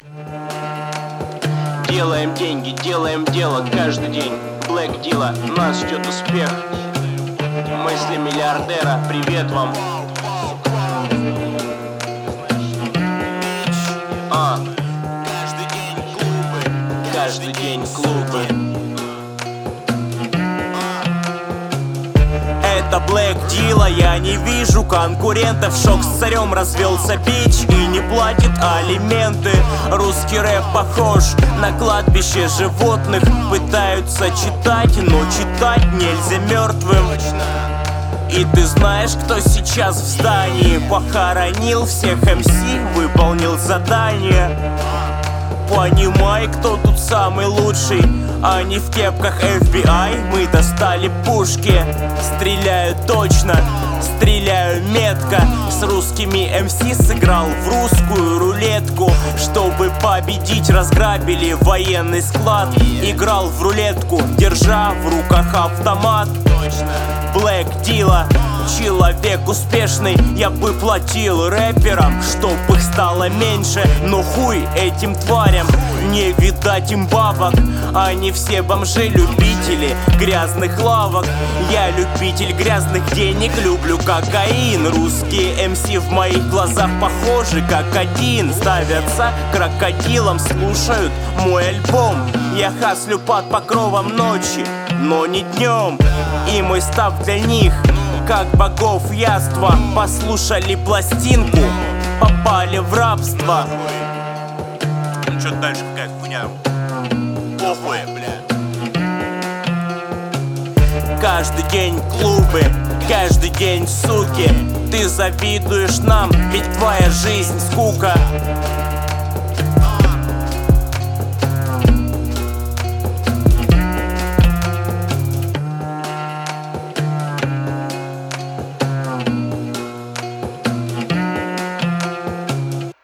Делаем деньги, делаем дело каждый день. Black Dilla, нас ждет успех. Мысли миллиардера, привет вам. Каждый день клубы. Это Black Dilla, я не вижу конкурентов. Шок с царем, развелся бич и не платит алименты. Русский рэп похож на кладбище животных. Пытаются читать, но читать нельзя мертвым. И ты знаешь, кто сейчас в здании? Похоронил всех МС, выполнил задание. Понимай, кто тут самый лучший. Они в кепках FBI, мы достали пушки. Стреляю точно, стреляю метко. С русскими МС сыграл в русскую рулетку. Чтобы победить, разграбили военный склад. Играл в рулетку, держа в руках автомат. Black Dilla, человек успешный. Я бы платил рэперам, чтоб их стало меньше. Но хуй этим тварям, не видать им бабок. Они все бомжи-любители грязных лавок. Я любитель грязных денег, люблю кокаин. Русские МС в моих глазах похожи как один. Ставятся крокодилом, слушают мой альбом. Я хаслю под покровом ночи, но не днем. И мой став для них как богов яства. Послушали пластинку, попали в рабство. Ну чё дальше, какая хуйня? Похуй, бля. Каждый день клубы, каждый день суки. Ты завидуешь нам, ведь твоя жизнь скука.